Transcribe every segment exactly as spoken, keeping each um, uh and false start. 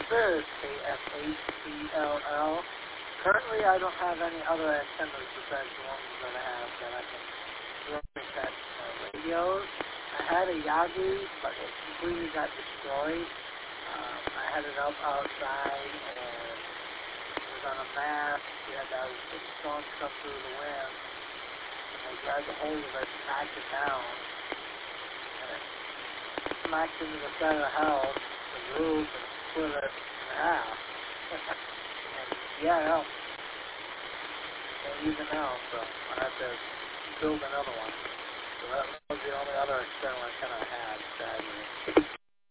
producer is K F H P L L. Currently, I don't have any other antennas besides the ones that I have that I can broadcast uh, radios. I had a Yagi, but it completely got destroyed. Um, I had it up outside, and it was on a mast. We had that big storm come through the wind. And I grabbed a hold of it, knocked it down, and it smacked into the side of the house, the roof, and split it in half. And yeah, it helped. And even now, so I have to build another one. So that was the only other external antenna I had, sadly.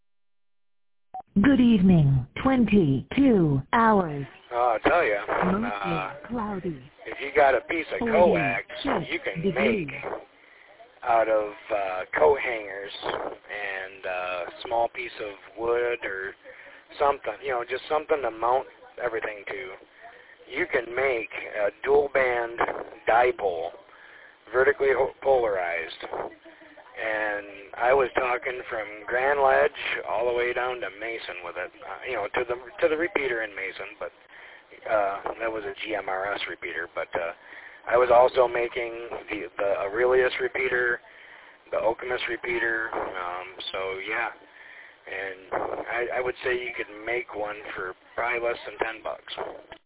Good evening. twenty-two hours. Oh, I'll tell you, Mostly uh, cloudy. if you got a piece of coax, you can degrees. make out of uh, coat hangers and a small piece of wood or something, you know, just something to mount everything to. You can make a dual band dipole, vertically polarized. And I was talking from Grand Ledge all the way down to Mason with it, uh, you know, to the to the repeater in Mason, but uh, that was a G M R S repeater. But uh, I was also making the, the Aurelius repeater, the Okemos repeater. Um, so yeah, and I, I would say you could make one for probably less than ten bucks.